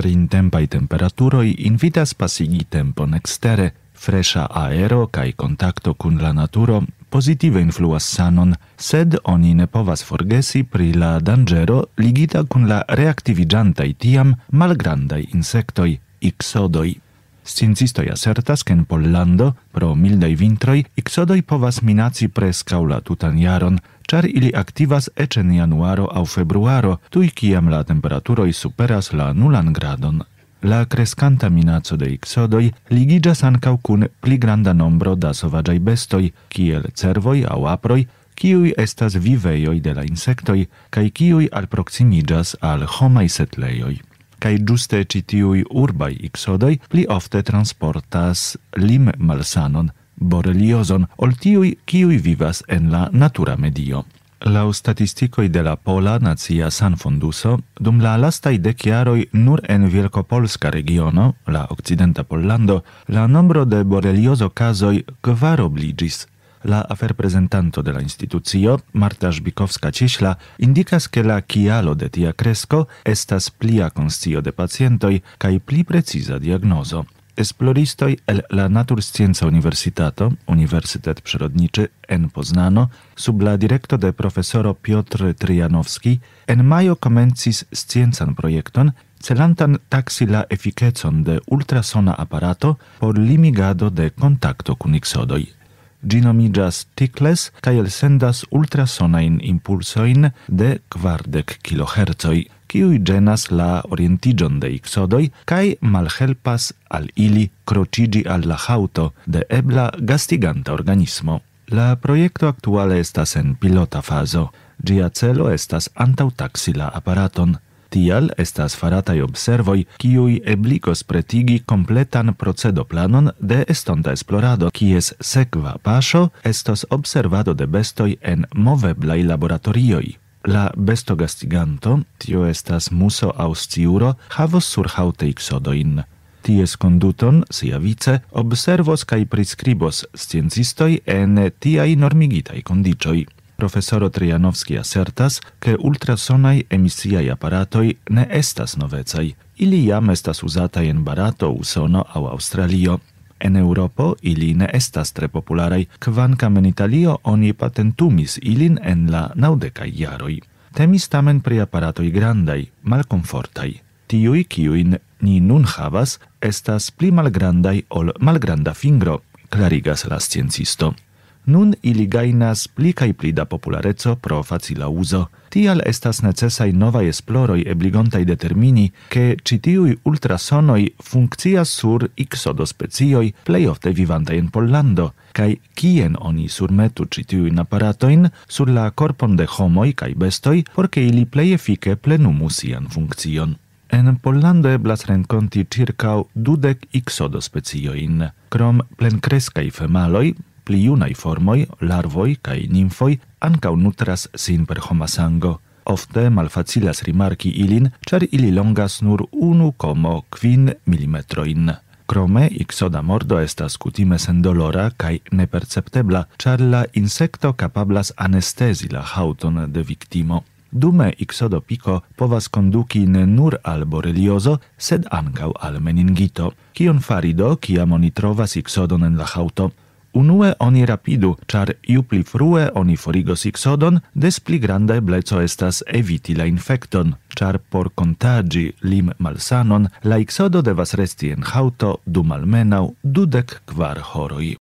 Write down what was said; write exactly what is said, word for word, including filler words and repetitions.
Printempai temperaturoi invitas pasigi tempon extere, fresha aero kai contacto kun la naturo positive influas sanon, sed oni ne povas forgesi pri la dangero ligita kun la reactivigiantai tiam malgrandai insectoi, ixodoi. Sciencistoi assertas che in Pollando, pro mildai vintroi, ixodoi povas minaci prescau la tutan jaron, char ili activas ec en januaro au februaro, tui ciam la temperaturoi superas la nulan gradon. La crescanta minaco de ixodoi ligigas ancau cun pli granda nombro da sovagiai bestoi, kiel cervoi au aproi, kiui estas viveioi de la insectoi, kai kiui alproximigas al homai setleioi. Kai giuste citiui urbai ixodoi pli ofte transportas lim malsanon, boreliozon, ol tiui kiui vivas en la natura medio. Lau statisticoi de la Pola Nazia Sanfonduso, dum la lastai dec jaroi nur en Wielkopolska regiono, la occidenta Pollando, la nombro de boreliozo casoi kvarobligis. La aferpresentanto de la institucio, Marta Żbikowska-Cieśla, indicas che la kialo de tia cresco estas plia conscio de pacientoi kai pli precisa diagnozo. Esploristoi el la Naturscienza Universitato, Uniwersytet Przyrodniczy en Poznano, sub la directo de profesoro Piotr Tryjanowski, en majo komencis sciencan projekton, celantan taksi la efikecon de ultrasona aparato por limigado de contacto kun ixodoi. Ginomigas Tickless kaj elsendas ultrasonain impulsoin de kvardek kilohercoj, kiuj ĝenas la orientiĝon de ixodoj kaj malhelpas al ili kroĉiĝi al la haŭto de ebla gastiganta organismo. La projekto aktuale estas en pilota fazo. Ĝia celo estas antaŭtaksi la aparaton. Tial estas farataj observoj, kiuj ebligos pretigi kompletan procedoplanon de estonta esplorado, kies sekva paŝo estos observado de bestoj en moveblaj laboratorioj. La bestogastiganto, tio estas muso aŭ sciuro, havos surhaŭte ixodojn. Ties conduton, siavice, observos kaj priskribos sciencistoj en tiaj normigitaj kondiĉoj. Profesoro Tryjanowski assertas, che ultrasonai emisiai aparatoi ne estas novecai. Ili jam estas uzatai en Barato, Usono au Australio. En Europo ili ne estas tre popularai, kvankam en Italio oni patentumis ilin en la naŭdekaj jaroj. Temis tamen pri aparatoj grandaj, malkomfortaj. Tiuj, kiujn ni nun havas, estas pli malgrandaj ol malgranda fingro, klarigas la sciencisto. Nun ili gajnas pli kaj pli da populareco pro facila uzo. Tial estas necesaj novaj esploroj ebligontaj determini, ke ĉi tiuj ultrasonoj funkcias sur ixodospecioj plej ofte vivantaj en Pollando, kaj kien oni surmetu ĉi tiujn aparatojn sur la korpon de homoj kaj bestoj, por ke ili plej efike plenumu sian funkcion. En Pollando eblas renkonti ĉirkaŭ dudek ixodospeciojn. Krom plenkreskaj femaloj, pli junaj formoj, larvoj kaj nimfoj ankaŭ nutras sin per homa sango. Ofte malfacilas rimarki ilin, ĉar ili longas nur unu komo kvin milimetrojn. Krome ixoda mordo estas kutime sendolora kaj neperceptebla, ĉar la insekto kapablas anestezi la haŭton de viktimo. Dume ixodo piko povas konduki ne nur al boreliozo, sed ankaŭ al meningito. Kion fari do, kiam oni trovas ixodon en la haŭto? Unue oni rapidu, ĉar ju pli frue oni forigos ixodon, des pli granda ebleco estas eviti la infekton, ĉar por kontaĝi lim malsanon, la ixodo devas resti en haŭto dum almenaŭ dudek kvar horoj.